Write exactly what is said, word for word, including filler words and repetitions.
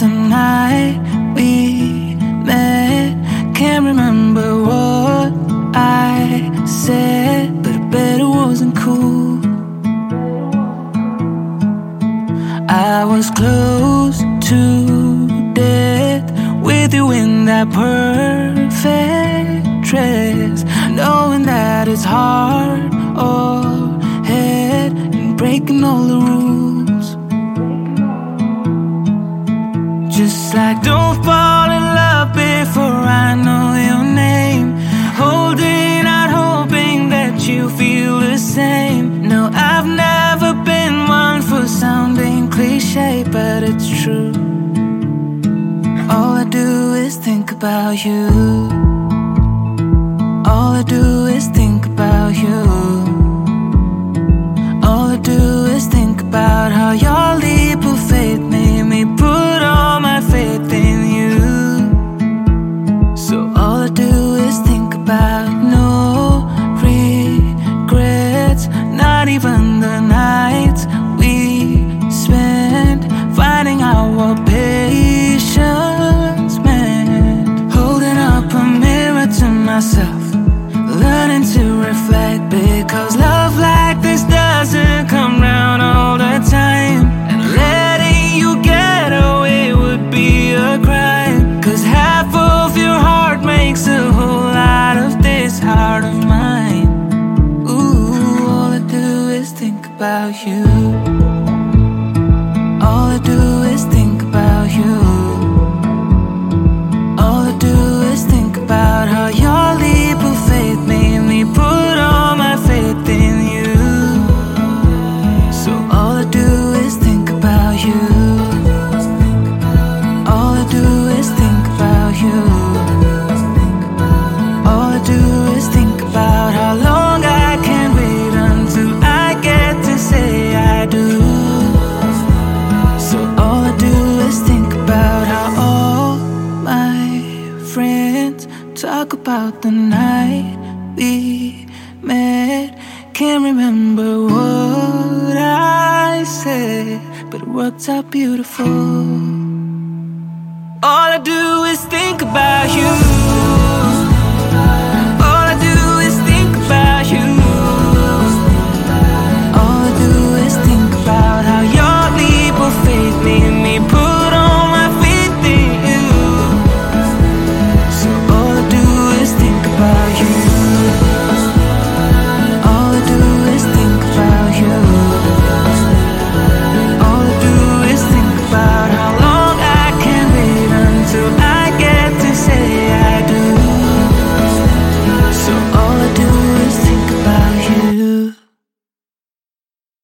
the night we met. Can't remember what I said, but I bet it wasn't cool. I was close to death with you in that perfect dress, knowing that it's hard or head and breaking all the rules. Just like don't fall in love before I know your name, holding out hoping that you feel the same. No, I've never been one for sounding cliche, but it's true. All I do is think about you. All I do is think about you. All I do is think about how your leap of faith made me put all my faith in you. So all I do is think about no regrets, not even the nights we spent finding out what patience meant. Holding up a mirror to myself, learning to reflect, because love like this doesn't come round all the time. And letting you get away would be a crime, cause half of your heart makes a whole lot of this heart of mine. Ooh, all I do is think about you. All I do is think about you. All I do is think about how your leap of faith made me put all my faith in you. So all I do is think about you. All I do is think about you. All I do is think about how long I can wait until I get to say I do. So all I do is think about how all my friends talk about the night we met. Can't remember what I said, but it worked out beautiful. All I do is think about you.